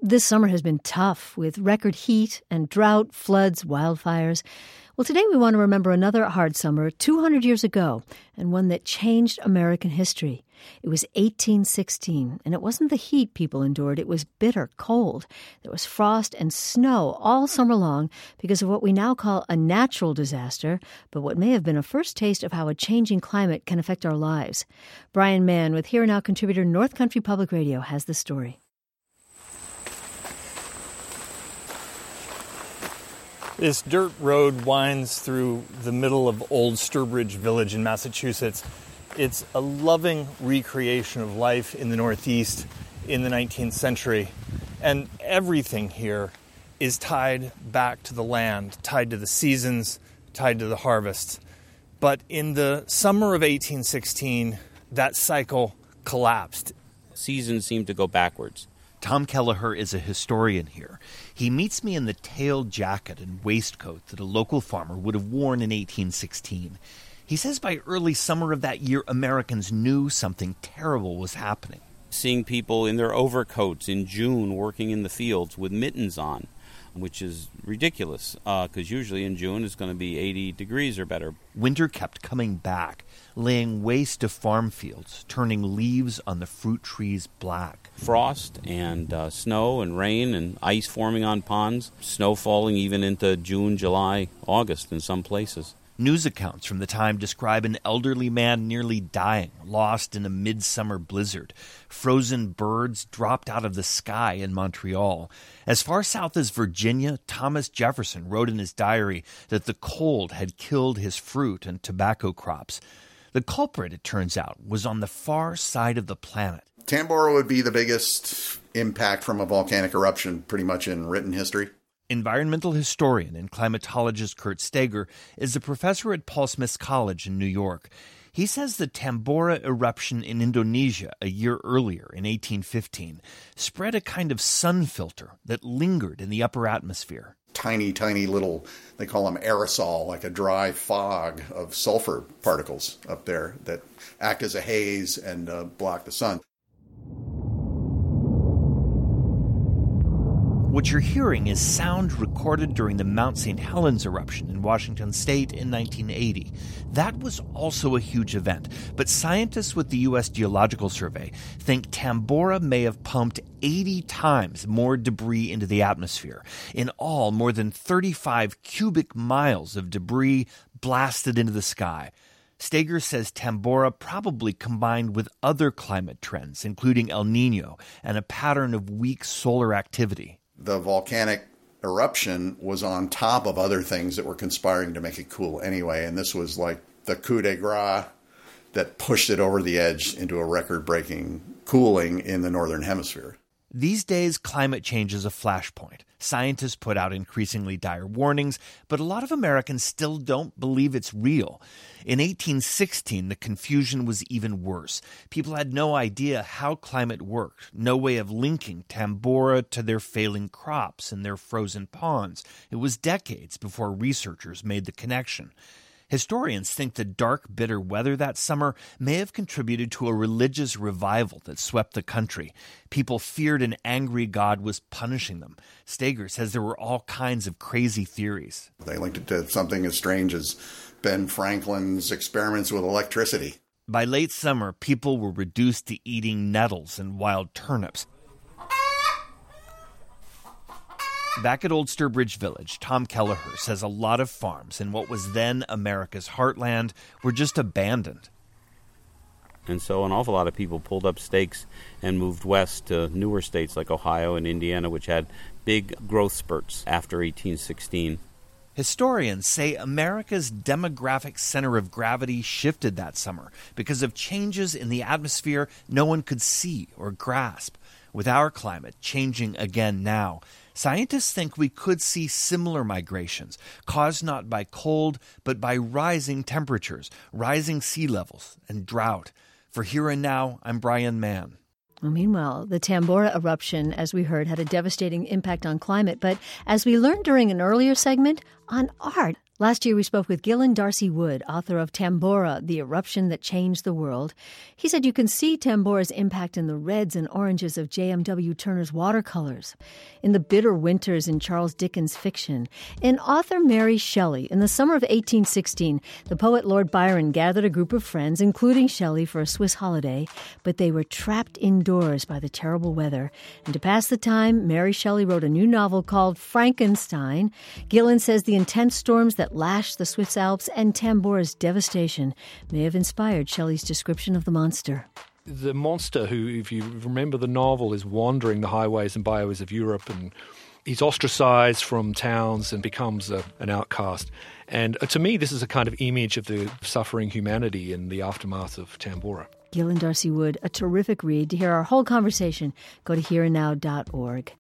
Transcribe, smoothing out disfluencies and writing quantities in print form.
This summer has been tough with record heat and drought, floods, wildfires. Well, today we want to remember another hard summer 200 years ago, and one that changed American history. It was 1816, and it wasn't the heat people endured. It was bitter cold. There was frost and snow all summer long because of what we now call a natural disaster, but what may have been a first taste of how a changing climate can affect our lives. Brian Mann with Here and Now contributor North Country Public Radio has the story. This dirt road winds through the middle of Old Sturbridge Village in Massachusetts. It's a loving recreation of life in the Northeast in the 19th century. And everything here is tied back to the land, tied to the seasons, tied to the harvests. But in the summer of 1816, that cycle collapsed. Seasons seem to go backwards. Tom Kelleher is a historian here. He meets me in the tailed jacket and waistcoat that a local farmer would have worn in 1816. He says by early summer of that year, Americans knew something terrible was happening. Seeing people in their overcoats in June working in the fields with mittens on, which is ridiculous, because usually in June it's going to be 80 degrees or better. Winter kept coming back, laying waste to farm fields, turning leaves on the fruit trees black. Frost and snow and rain and ice forming on ponds, snow falling even into June, July, August in some places. News accounts from the time describe an elderly man nearly dying, lost in a midsummer blizzard. Frozen birds dropped out of the sky in Montreal. As far south as Virginia, Thomas Jefferson wrote in his diary that the cold had killed his fruit and tobacco crops. The culprit, it turns out, was on the far side of the planet. Tambora would be the biggest impact from a volcanic eruption pretty much in written history. Environmental historian and climatologist Kurt Steger is a professor at Paul Smith College in New York. He says the Tambora eruption in Indonesia a year earlier, in 1815, spread a kind of sun filter that lingered in the upper atmosphere. Tiny, tiny little, they call them aerosol, like a dry fog of sulfur particles up there that act as a haze and block the sun. What you're hearing is sound recorded during the Mount St. Helens eruption in Washington state in 1980. That was also a huge event, but scientists with the U.S. Geological Survey think Tambora may have pumped 80 times more debris into the atmosphere. In all, more than 35 cubic miles of debris blasted into the sky. Steger says Tambora probably combined with other climate trends, including El Nino and a pattern of weak solar activity. The volcanic eruption was on top of other things that were conspiring to make it cool anyway, and this was like the coup de grace that pushed it over the edge into a record-breaking cooling in the northern hemisphere. These days, climate change is a flashpoint. Scientists put out increasingly dire warnings, but a lot of Americans still don't believe it's real. In 1816, the confusion was even worse. People had no idea how climate worked, no way of linking Tambora to their failing crops and their frozen ponds. It was decades before researchers made the connection. Historians think the dark, bitter weather that summer may have contributed to a religious revival that swept the country. People feared an angry God was punishing them. Steger says there were all kinds of crazy theories. They linked it to something as strange as Ben Franklin's experiments with electricity. By late summer, people were reduced to eating nettles and wild turnips. Back at Old Sturbridge Village, Tom Kelleher says a lot of farms in what was then America's heartland were just abandoned. And so an awful lot of people pulled up stakes and moved west to newer states like Ohio and Indiana, which had big growth spurts after 1816. Historians say America's demographic center of gravity shifted that summer because of changes in the atmosphere no one could see or grasp. With our climate changing again now, scientists think we could see similar migrations, caused not by cold, but by rising temperatures, rising sea levels, and drought. For Here and Now, I'm Brian Mann. Well, meanwhile, the Tambora eruption, as we heard, had a devastating impact on climate. But as we learned during an earlier segment, on art. Last year we spoke with Gillen Darcy Wood, author of Tambora, The Eruption That Changed the World. He said you can see Tambora's impact in the reds and oranges of J.M.W. Turner's watercolors, in the bitter winters in Charles Dickens' fiction. In author Mary Shelley, in the summer of 1816, the poet Lord Byron gathered a group of friends, including Shelley, for a Swiss holiday, but they were trapped indoors by the terrible weather. And to pass the time, Mary Shelley wrote a new novel called Frankenstein. Gillen says the intense storms that lashed the Swiss Alps and Tambora's devastation may have inspired Shelley's description of the monster. The monster who, if you remember the novel, is wandering the highways and byways of Europe, and he's ostracized from towns and becomes an outcast. And to me, this is a kind of image of the suffering humanity in the aftermath of Tambora. Gillen Darcy Wood, a terrific read. To hear our whole conversation, go to hereandnow.org.